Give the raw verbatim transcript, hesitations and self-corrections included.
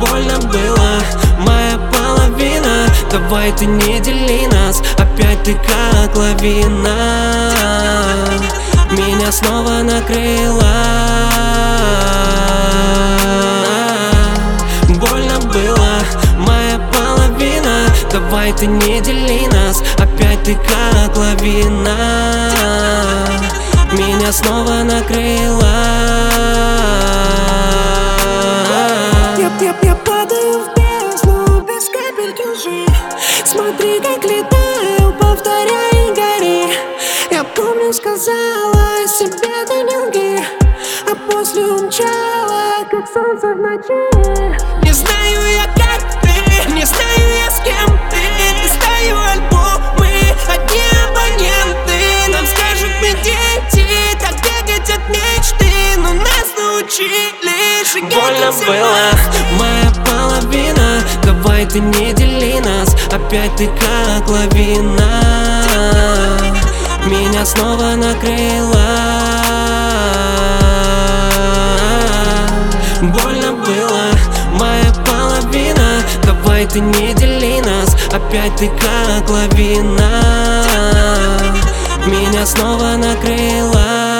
Больно было, моя половина. Давай ты не дели нас, опять ты как лавина. Меня снова накрыла. Больно было, моя половина. Давай ты не дели нас, опять ты как лавина. Меня снова накрыла. Я, я, я падаю в бездну без капельки лжи. Смотри, как летаю, повторяй и гори. Я помню, сказала себе ты не лги, а после умчала, как солнце в ночи. Не знаю я, как ты, не знаю я, с кем ты. Листаю альбомы, одни абоненты. Нам скажут мы дети, так бегать от мечты, но нас научили шагать. Больно было, моя половина. Давай ты не дели нас, опять ты как лавина. Меня снова накрыла. Больно было, моя половина. Давай ты не дели нас, опять ты как лавина. Меня снова накрыла.